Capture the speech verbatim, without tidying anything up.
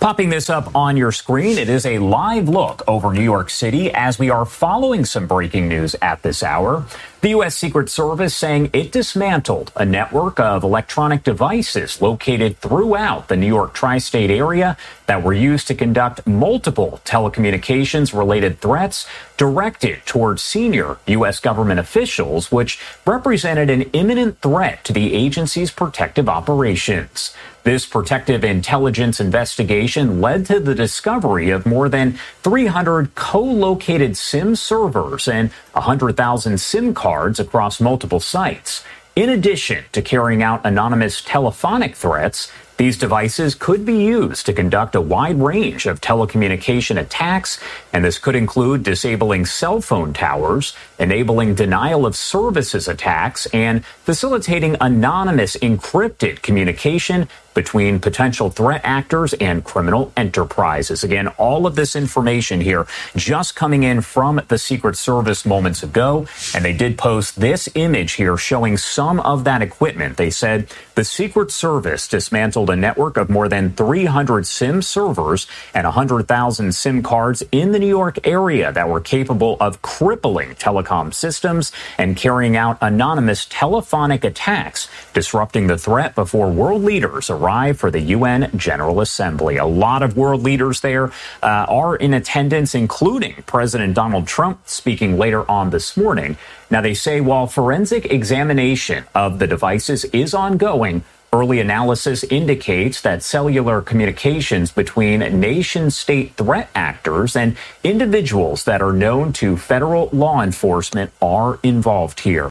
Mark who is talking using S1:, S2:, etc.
S1: Popping this up on your screen, it is a live look over New York City as we are following some breaking news at this hour. The U S Secret Service saying it dismantled a network of electronic devices located throughout the New York tri-state area that were used to conduct multiple telecommunications-related threats directed towards senior U S government officials, which represented an imminent threat to the agency's protective operations. This protective intelligence investigation led to the discovery of more than three hundred co-located SIM servers and one hundred thousand SIM cards across multiple sites. In addition to carrying out anonymous telephonic threats, these devices could be used to conduct a wide range of telecommunication attacks, and this could include disabling cell phone towers, enabling denial of services attacks, and facilitating anonymous encrypted communication between potential threat actors and criminal enterprises. Again, all of this information here just coming in from the Secret Service moments ago, and they did post this image here showing some of that equipment. They said the Secret Service dismantled a network of more than three hundred SIM servers and one hundred thousand SIM cards in the New York area that were capable of crippling telecom systems and carrying out anonymous telephonic attacks, disrupting the threat before world leaders arrive for the U N General Assembly. A lot of world leaders there uh, are in attendance, including President Donald Trump speaking later on this morning. Now, they say while forensic examination of the devices is ongoing, early analysis indicates that cellular communications between nation-state threat actors and individuals that are known to federal law enforcement are involved here.